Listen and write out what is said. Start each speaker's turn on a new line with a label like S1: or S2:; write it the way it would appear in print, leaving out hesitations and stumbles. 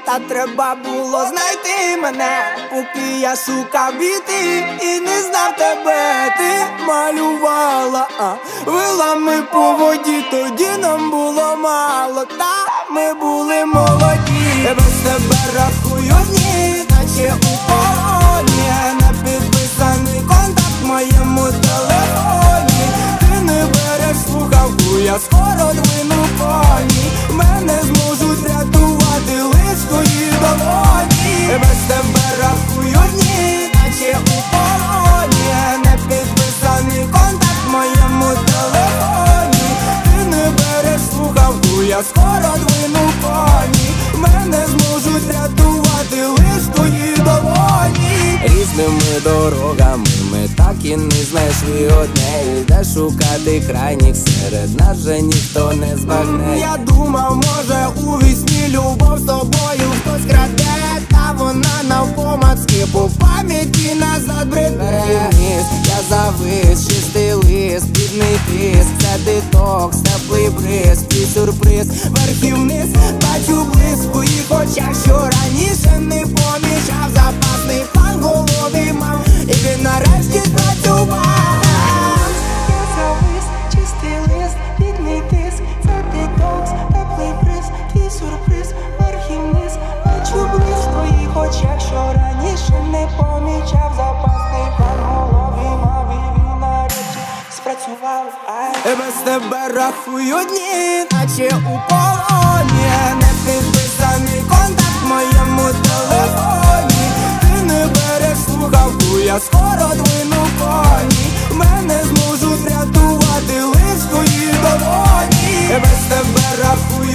S1: Та треба було знайти мене, поки я шукав біти і не знав тебе. Ти малювала вилами по воді, тоді нам було мало, та ми були молоді. Без тебе рахую дні, наче у полоні. Не підписаний контакт в моєму телефоні. Ти не береш слухавку, я скоро двину коні. Мене зможуть рятувати лиш твої долоні. Без тебе рахую дні, наче у полоні. Не підписаний контакт в моєму телефоні. Ти не береш слухавку, я скоро двину коні. Мене зможуть рятувати лиш твої долоні.
S2: Різними дорогами ми так і не знайшли одне. Де шукати крайніх, серед нас же ніхто не збагне.
S1: Я думав, може у вісні любов з тобою хтось краде, та вона навпомацки по пам'яті назад бреде.
S2: Я завис, чистий лист, бідний тиск. Це детокс, теплий бриз, твій сюрприз.
S1: Вверх і вниз, бачу блиск в твоїх очах, що раніше не помічав. Запасний план в голові мав, і він нарешті спрацював.
S3: Я завис, чистий лист, бідний тиск. Це детокс, теплий бриз, твій сюрприз. Вверх і вниз, бачу блиск в твоїх очах, що раніше не помічав. Запасний план в голові мав, і він нарешті спрацював.
S1: Без тебе рахую дні, наче у полоні. Не підписаний контакт в моєму телефоні. Ти не береш слухавку, я скоро двину коні. Мене зможуть рятувати лиш твої долоні. Без тебе рахую